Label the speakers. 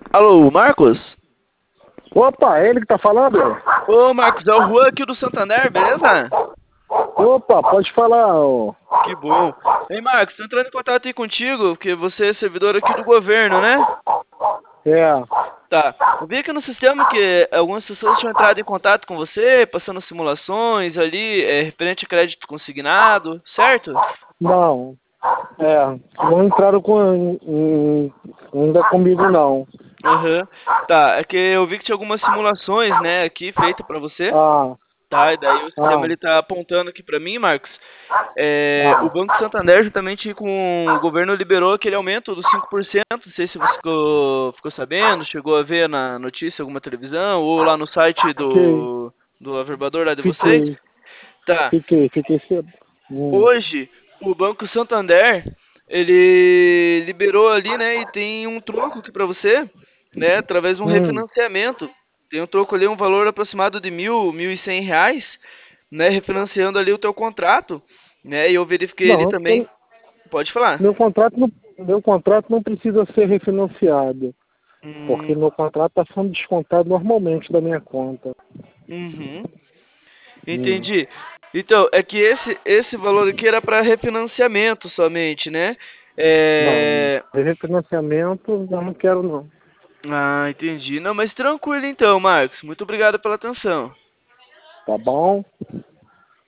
Speaker 1: Alô, Marcos?
Speaker 2: Opa, é ele que tá falando?
Speaker 1: Ô, Marcos, é o Juan aqui do Santander, beleza?
Speaker 2: Opa, pode falar. Ó.
Speaker 1: Que bom. Ei, Marcos, tô entrando em contato aí contigo, porque você é servidor aqui do governo, né?
Speaker 2: É,
Speaker 1: Tá. Eu vi aqui no sistema que algumas pessoas tinham entrado em contato com você, passando simulações ali, referente a crédito consignado, certo?
Speaker 2: não, não entraram ainda comigo não.
Speaker 1: Aham. Tá, é que eu vi que tinha algumas simulações, né, aqui feita pra você.
Speaker 2: Ah,
Speaker 1: Tá, e daí o sistema
Speaker 2: ah,
Speaker 1: ele tá apontando aqui pra mim, Marcos. O
Speaker 2: ah.
Speaker 1: Banco Santander, juntamente com o governo, liberou aquele aumento dos 5%. Não sei se você ficou sabendo, chegou a ver na notícia, alguma televisão, ou lá no site
Speaker 2: Fiquei,
Speaker 1: do averbador lá de vocês.
Speaker 2: fiquei,
Speaker 1: Tá.
Speaker 2: fiquei cedo.
Speaker 1: Hoje, o Banco Santander, ele liberou ali, né, e tem um troco aqui para você, né, através de um
Speaker 2: Hum,
Speaker 1: refinanciamento. Tem um troco ali, um valor aproximado de 1.100 reais, né, refinanciando ali o teu contrato, né, e eu verifiquei ali
Speaker 2: não,
Speaker 1: também. Pode falar.
Speaker 2: meu contrato não precisa ser refinanciado,
Speaker 1: Hum,
Speaker 2: porque meu contrato está sendo descontado normalmente da minha conta.
Speaker 1: uhum,
Speaker 2: Hum,
Speaker 1: entendi. Então, é que esse valor aqui era para refinanciamento somente, né?
Speaker 2: não,
Speaker 1: É...
Speaker 2: refinanciamento eu não quero não.
Speaker 1: Ah, entendi. Não, mas tranquilo então, Marcos. Muito obrigado pela atenção.
Speaker 2: Tá bom?